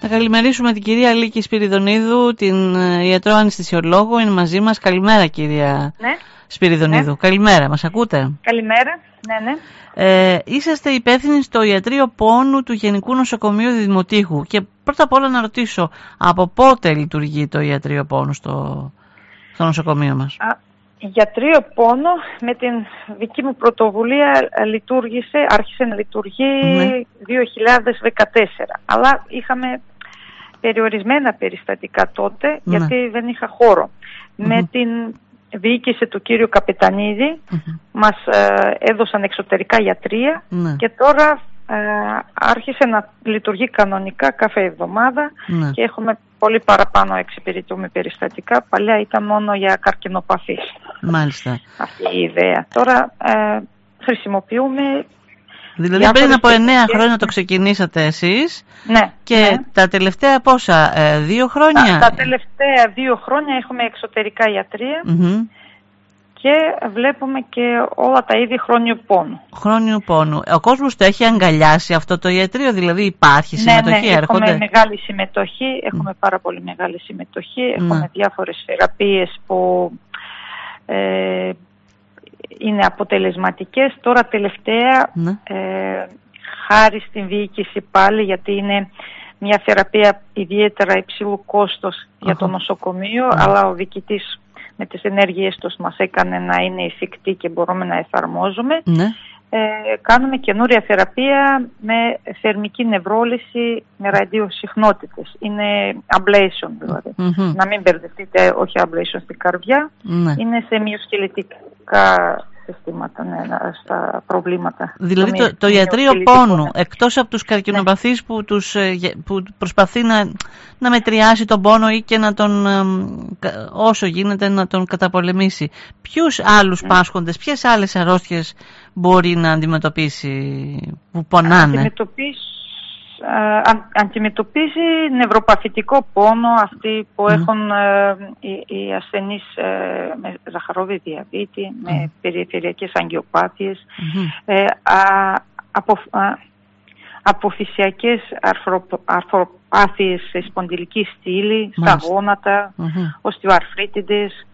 Θα καλημερίσουμε την κυρία Λίκη Σπυριδονίδου, την ιατρό αναισθησιολόγο. Είναι μαζί μας. Καλημέρα, κυρία Σπυριδονίδου. Ναι. Καλημέρα, μας ακούτε? Καλημέρα, ναι. Είσαστε υπεύθυνοι στο Ιατρείο Πόνου του Γενικού Νοσοκομείου Δημοτήχου. Και πρώτα απ' όλα να ρωτήσω, από πότε λειτουργεί το Ιατρείο Πόνου στο νοσοκομείο μας? Ιατρείο Πόνο με την δική μου πρωτοβουλία άρχισε να λειτουργεί 2014. Αλλά είχαμε περιορισμένα περιστατικά τότε, γιατί δεν είχα χώρο. Με την διοίκηση του κύριου Καπετανίδη μας έδωσαν εξωτερικά ιατρεία και τώρα άρχισε να λειτουργεί κανονικά κάθε εβδομάδα και έχουμε πολύ παραπάνω εξυπηρετούμε περιστατικά. Παλιά ήταν μόνο για καρκινοπαθείς. Μάλιστα. Αυτή η ιδέα. Τώρα χρησιμοποιούμε... Δηλαδή πριν από 9 χρόνια το ξεκινήσατε εσείς. Ναι. Και τα τελευταία πόσα, 2 χρόνια? Τα τελευταία 2 χρόνια έχουμε εξωτερικά ιατρεία. Και βλέπουμε και όλα τα είδη χρόνιου πόνου. Χρόνιου πόνου. Ο κόσμος το έχει αγκαλιάσει αυτό το ιατρείο, δηλαδή υπάρχει συμμετοχή? Ναι, έχουμε μεγάλη συμμετοχή, έχουμε πάρα πολύ μεγάλη συμμετοχή. Έχουμε διάφορες θεραπείες που είναι αποτελεσματικές. Τώρα τελευταία, χάρη στην διοίκηση πάλι, γιατί είναι μια θεραπεία ιδιαίτερα υψηλού κόστος για το νοσοκομείο, αλλά ο διοικητής με τις ενέργειες τους μας έκανε να είναι εφικτή και μπορούμε να εφαρμόζουμε. Κάνουμε καινούρια θεραπεία με θερμική νευρόλυση με ραδιοσυχνότητες. Είναι ablation δηλαδή. Να μην μπερδευτείτε, όχι ablation στην καρδιά. Είναι σε μυοσκελετικά συστήματα, στα προβλήματα. Δηλαδή το ιατρείο πόνου, εκτός από τους καρκινοπαθείς που προσπαθεί να μετριάσει τον πόνο ή και να τον, όσο γίνεται, να τον καταπολεμήσει, ποιους άλλους πάσχοντες, ποιες άλλες αρρώστιες μπορεί να αντιμετωπίσει που πονάνε? Αντιμετωπίζει νευροπαθητικό πόνο, αυτοί που έχουν οι ασθενείς με ζαχαρόδι διαβήτη, με περιφερειακές αγκιοπάθειες, αποφυσιακές αρθροπάθειες σε σπονδυλική στήλη, στα γόνατα, οστεοαρθρίτιδες.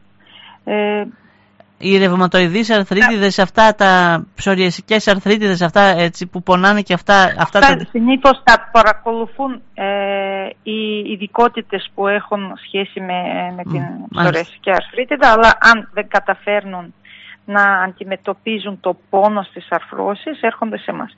Οι ρευματοειδείς αρθρίτιδες, αυτά τα ψωριασικές αρθρίτιδες, αυτά έτσι που πονάνε και αυτά συνήθως τα παρακολουθούν οι ειδικότητες που έχουν σχέση με την ψωριασική αρθρίτιδα, αλλά αν δεν καταφέρνουν να αντιμετωπίζουν το πόνο στις αρθρώσεις, έρχονται σε εμάς.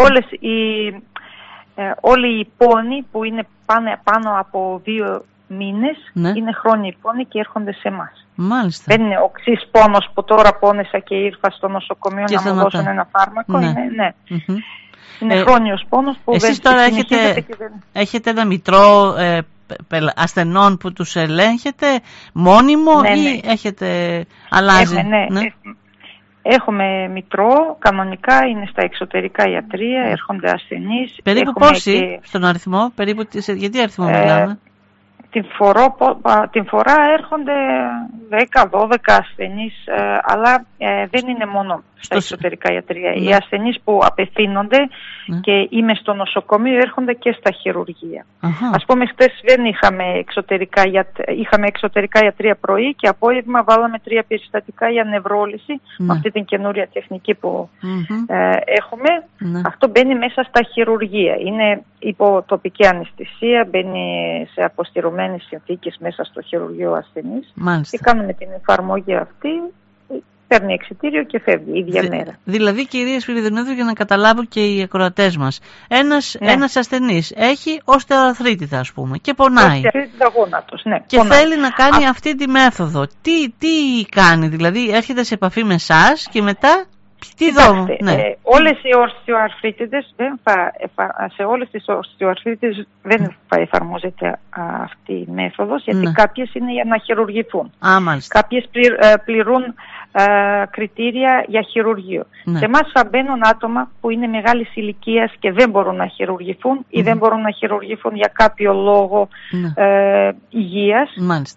Όλοι οι πόνοι που είναι πάνω από 2 μήνες είναι χρόνιοι πόνοι και έρχονται σε εμάς. Μάλιστα. Δεν είναι οξύς πόνος που τώρα πόνεσα και ήρθα στο νοσοκομείο και να μου δώσουν ένα φάρμακο. Είναι χρόνιος πόνος που εσείς τώρα έχετε ένα μητρό ασθενών που τους ελέγχετε μόνιμο ή έχετε αλλάζει? Έχουμε μητρό, κανονικά είναι στα εξωτερικά ιατρεία, έρχονται ασθενείς. Περίπου πόσοι στον αριθμό, γιατί αριθμό μιλάμε? Την φορά έρχονται 10-12 ασθενείς, αλλά δεν είναι μόνο στα εξωτερικά ιατρεία. Οι ασθενείς που απευθύνονται και είμαι στο νοσοκομείο έρχονται και στα χειρουργεία. Ας πούμε, χτες δεν είχαμε εξωτερικά ιατρεία πρωί και απόγευμα βάλαμε 3 περιστατικά για νευρόλυση με αυτή την καινούρια τεχνική που έχουμε. Αυτό μπαίνει μέσα στα χειρουργεία. Είναι υπό τοπική αναισθησία, μπαίνει σε αποστηρωμένες συνθήκες μέσα στο χειρουργείο ασθενής. Και κάνουμε την εφαρμογή αυτή, παίρνει εξιτήριο και φεύγει ίδια μέρα. Δηλαδή, κυρία Σπυριδονίδου, για να καταλάβουν και οι ακροατές μας, ένας ασθενής έχει οστεοαρθρίτιδα, ας πούμε, και πονάει. Οστεοαρθρίτιδα γόνατος, και θέλει να κάνει αυτή τη μέθοδο. Τι κάνει, δηλαδή έρχεται σε επαφή με εσάς και μετά... Όλες οι οστεοαρθρίτιδες σε όλες τις οστεοαρθρίτιδες δεν θα εφαρμόζεται αυτή η μέθοδος, γιατί κάποιες είναι για να χειρουργηθούν. Κάποιες πληρούν κριτήρια για χειρουργείο. Σε εμάς θα μπαίνουν άτομα που είναι μεγάλης ηλικίας και δεν μπορούν να χειρουργηθούν ή δεν μπορούν να χειρουργηθούν για κάποιο λόγο υγείας.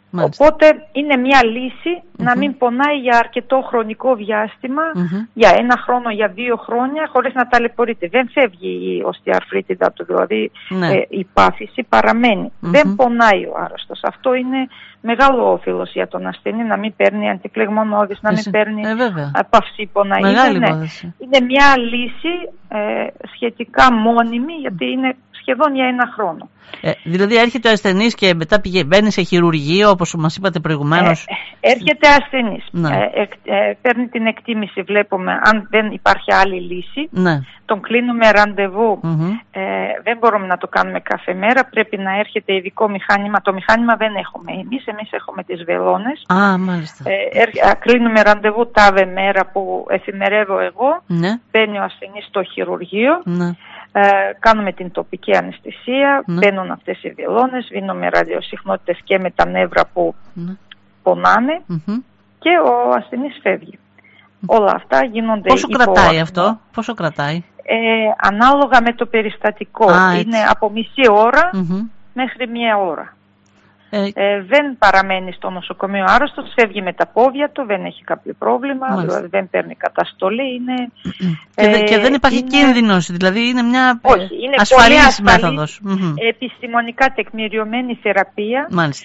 Οπότε είναι μια λύση να μην πονάει για αρκετό χρονικό διάστημα, για 1 χρόνο, για 2 χρόνια, χωρίς να ταλαιπωρείται. Δεν φεύγει η οστεοαρθρίτιδα του, δηλαδή η πάθηση παραμένει. Δεν πονάει ο άρρωστος. Αυτό είναι μεγάλο όφελος για τον ασθενή, να μην παίρνει αντιφλεγμονώδεις, να μην παίρνει παυσίπονα. Είναι μια λύση σχετικά μόνιμη, γιατί είναι σχεδόν για 1 χρόνο. Δηλαδή έρχεται ο ασθενής και μετά μπαίνει σε χειρουργείο, όπως μας είπατε προηγουμένως. Έρχεται ασθενής, παίρνει την εκτίμηση, βλέπουμε αν δεν υπάρχει άλλη λύση, τον κλείνουμε ραντεβού, δεν μπορούμε να το κάνουμε κάθε μέρα, πρέπει να έρχεται ειδικό μηχάνημα. Το μηχάνημα δεν έχουμε εμείς έχουμε τις βελόνες. Κλείνουμε ραντεβού τάδε μέρα που εφημερεύω εγώ, μπαίνει ο ασθενής στο χειρουργείο. Κάνουμε την τοπική αναισθησία, μπαίνουν αυτές οι βελόνες, δίνουμε ραδιοσυχνότητες και με τα νεύρα που πονάνε και ο ασθενής φεύγει. Όλα αυτά γίνονται. Πόσο κρατάει αυτό, πόσο κρατάει? Ανάλογα με το περιστατικό. Είναι από μισή ώρα μέχρι 1 ώρα. Δεν παραμένει στο νοσοκομείο άρρωστος, φεύγει με τα πόδια του, δεν έχει κάποιο πρόβλημα, δηλαδή δεν παίρνει καταστολή. Και δεν υπάρχει κίνδυνος, δηλαδή είναι μια είναι ασφαλής μέθοδος. Επιστημονικά τεκμηριωμένη θεραπεία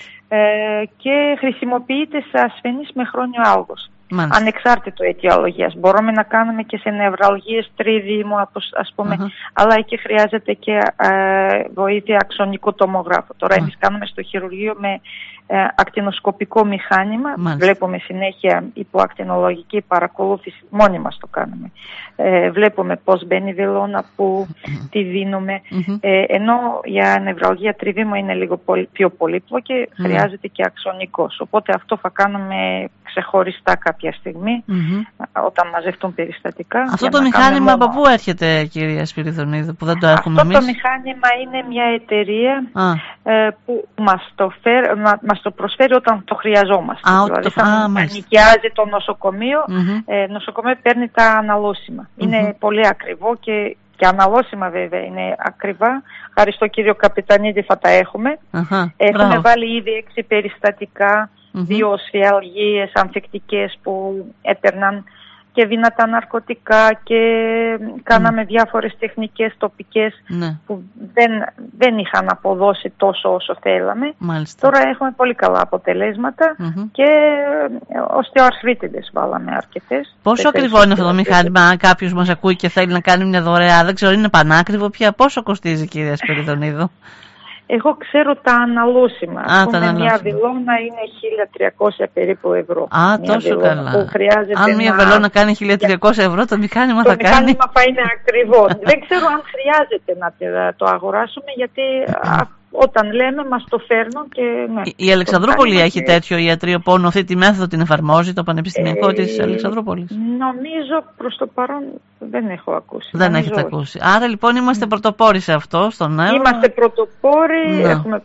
και χρησιμοποιείται σε ασθενείς με χρόνιο άλγος. Ανεξάρτητο αιτιολογίας. Μπορούμε να κάνουμε και σε νευραλγίες τρίδημου, ας πούμε, αλλά εκεί χρειάζεται και βοήθεια αξονικού τομογράφου. Τώρα εμείς κάνουμε στο χειρουργείο με ακτινοσκοπικό μηχάνημα. Βλέπουμε συνέχεια υποακτινολογική παρακολούθηση, μόνοι μας το κάνουμε. Βλέπουμε πώς μπαίνει η βελόνα, που τη δίνουμε. Ενώ για νευραλγία τριδήμου είναι λίγο πιο πολύπλοκη, χρειάζεται και αξονικός. Οπότε αυτό θα κάνουμε ξεχωριστά κάποια στιγμή, όταν μαζευτούν περιστατικά. Αυτό το μηχάνημα από πού έρχεται, κυρία Σπυριδονίδου, που δεν το έχουμε εμείς? Αυτό το μηχάνημα είναι μια εταιρεία που μας το προσφέρει όταν το χρειαζόμαστε. Δηλαδή θα νοικιάζει το νοσοκομείο, νοσοκομείο παίρνει τα αναλώσιμα. Είναι πολύ ακριβό και αναλώσιμα βέβαια είναι ακριβά. Χάρη στο κύριο Καπιτανίδη θα τα έχουμε. Έχουμε βάλει ήδη 6 περιστατικά, 2 σφιαλγίες ανθεκτικές που έπαιρναν και δυνατά ναρκωτικά και κάναμε διάφορες τεχνικές τοπικές που δεν είχαν αποδώσει τόσο όσο θέλαμε. Τώρα έχουμε πολύ καλά αποτελέσματα και οστεοαρθρίτιδες βάλαμε αρκετές. Πόσο ακριβό είναι αυτό το μηχάνημα, αν κάποιος μας ακούει και θέλει να κάνει μια δωρεά, δεν ξέρω, είναι πανάκριβο πια? Πόσο κοστίζει, κυρία Σπυριδονίδου? Εγώ ξέρω τα αναλώσιμα. Μια βελόνα είναι 1.300 περίπου ευρώ. Τόσο καλά. Αν μια βελόνα κάνει 1.300 ευρώ, το μηχάνημα θα κάνει. Το μηχάνημα θα είναι ακριβό. Δεν ξέρω αν χρειάζεται να το αγοράσουμε, γιατί όταν λέμε μας το φέρνουν και... Η Αλεξανδρούπολη έχει τέτοιο ιατρείο πόνο, αυτή τη μέθοδο την εφαρμόζει, το Πανεπιστημιακό της Αλεξανδρούπολης? Νομίζω προς το παρόν δεν έχω ακούσει. Δεν έχετε ακούσει. Άρα λοιπόν είμαστε πρωτοπόροι σε αυτό, στον νέο. Είμαστε πρωτοπόροι,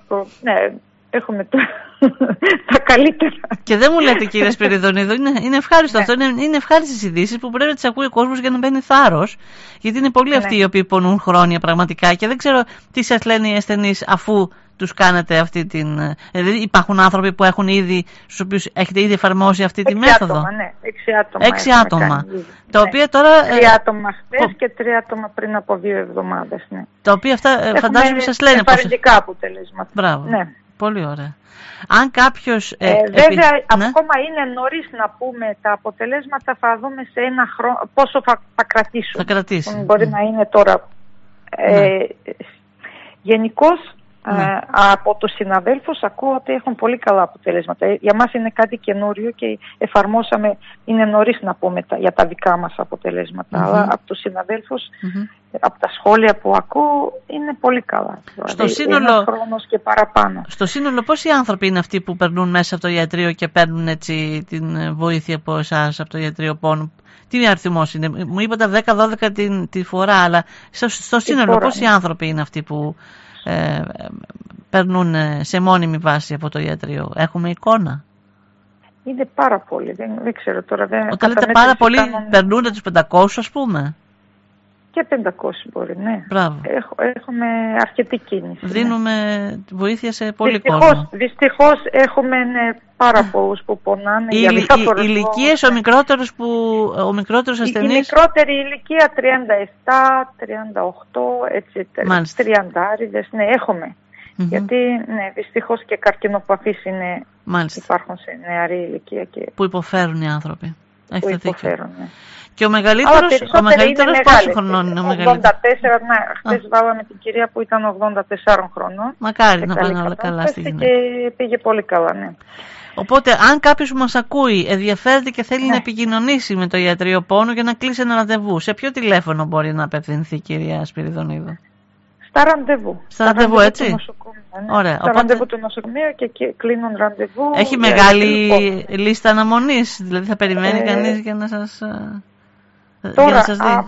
έχουμε τα καλύτερα. Και δεν μου λέτε, κύριε Σπυριδονίδου, είναι ευχάριστο αυτό, είναι ευχάριστες ειδήσεις που πρέπει να τις ακούει ο κόσμος για να μπαίνει θάρρος, γιατί είναι πολλοί αυτοί οι οποίοι πονούν χρόνια πραγματικά και δεν ξέρω τι σας λένε οι ασθενείς αφού τους κάνετε αυτή την... Δηλαδή υπάρχουν άνθρωποι που έχουν ήδη, στους οποίους έχετε ήδη εφαρμόσει αυτή τη μέθοδο? 6 άτομα. Τα οποία τώρα... 3 άτομα χθες και 3 άτομα πριν από 2 εβδομάδες. Τα οποία αυτά φαντάζομαι σας λένε εφαρμοστικά αποτελέσματα. Μπράβο. Πολύ ωραία. Αν κάποιος... βέβαια, ακόμα είναι νωρίς να πούμε τα αποτελέσματα, θα δούμε σε 1 χρόνο πόσο θα κρατήσουν. Θα κρατήσει. Μπορεί να είναι τώρα... Γενικώς, από τους συναδέλφους ακούω ότι έχουν πολύ καλά αποτελέσματα. Για μας είναι κάτι καινούριο και εφαρμόσαμε, είναι νωρίς να πούμε για τα δικά μας αποτελέσματα, αλλά από τους συναδέλφους, από τα σχόλια που ακούω, είναι πολύ καλά. Στο σύνολο, χρόνος και παραπάνω. Στο σύνολο, πόσοι άνθρωποι είναι αυτοί που περνούν μέσα από το ιατρείο και παίρνουν έτσι την βοήθεια από εσάς, από το ιατρείο πόνου? Τι αριθμός είναι? Μου είπατε 10-12 τη φορά, αλλά στο σύνολο πόσοι άνθρωποι είναι αυτοί που περνούν σε μόνιμη βάση από το ιατρείο? Έχουμε εικόνα? Είναι πάρα πολλοί, δεν ξέρω τώρα. Όταν λέτε πάρα πολλοί, περνούν τους 500 ας πούμε? Και 500 μπορεί, ναι. Μπράβο. Έχουμε αρκετή κίνηση. Δίνουμε βοήθεια σε πολύ κόσμο. Δυστυχώς έχουμε πάρα πολλούς που πονάνε για διάφορες λόγους. Οι ηλικίες, ο μικρότερος ασθενής. Η μικρότερη ηλικία 37, 38, έτσι, 30άριδες, ναι, έχουμε. Γιατί δυστυχώς και καρκινοπαθείς υπάρχουν σε νεαρή ηλικία. Που υποφέρουν οι άνθρωποι. Που υποφέρουν, ναι. Και ο μεγαλύτερος πόσο χρονών είναι ο μεγαλύτερος? 84, χθες βάλαμε την κυρία που ήταν 84 χρονών. Μακάρι να πάνε όλα καλά στη γυναίκα. Και πήγε πολύ καλά, ναι. Οπότε, αν κάποιος που μας ακούει ενδιαφέρεται και θέλει να επικοινωνήσει με το ιατρείο πόνου για να κλείσει ένα ραντεβού, σε ποιο τηλέφωνο μπορεί να απευθυνθεί η κυρία Σπυριδονίδου? Στα ραντεβού. Στα ραντεβού, έτσι. Ωραία. Στα ραντεβού του νοσοκομείου και κλείνουν ραντεβού. Έχει μεγάλη λίστα αναμονής, δηλαδή θα περιμένει κανείς για να σας... Τώρα,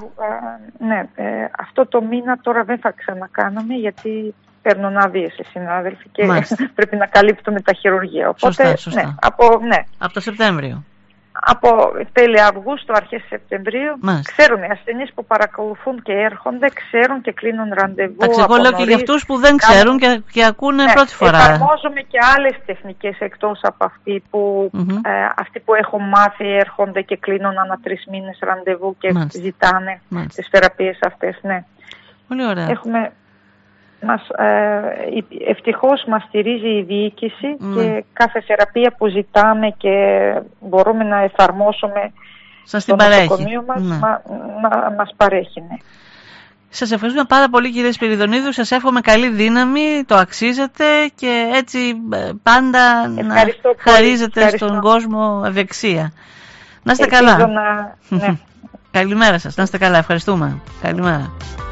αυτό το μήνα τώρα δεν θα ξανακάναμε, γιατί παίρνουν άδειες οι συνάδελφοι και πρέπει να καλύπτουμε τα χειρουργεία. Οπότε, σωστά. Από το Σεπτέμβριο. Από τέλη Αυγούστου, αρχές Σεπτεμβρίου, ξέρουν οι ασθενείς που παρακολουθούν και έρχονται, ξέρουν και κλείνουν ραντεβού. Εγώ λέω και για αυτούς που δεν ξέρουν και ακούνε πρώτη φορά. Εφαρμόζουμε και άλλες τεχνικές εκτός από αυτοί που έχουν μάθει, έρχονται και κλείνουν ανά 3 μήνες ραντεβού και ζητάνε τις θεραπείες αυτές. Ναι. Πολύ ωραία. Ευτυχώς μας στηρίζει η διοίκηση και κάθε θεραπεία που ζητάμε και μπορούμε να εφαρμόσουμε στο νοσοκομείο μας παρέχει. Ναι. Σας ευχαριστούμε πάρα πολύ, κύριε Σπυριδονίδου. Σας εύχομαι καλή δύναμη, το αξίζετε και έτσι πάντα να χαρίζετε στον κόσμο ευεξία. Να είστε καλά. Ναι. Καλημέρα σας, να είστε καλά, ευχαριστούμε. Καλημέρα.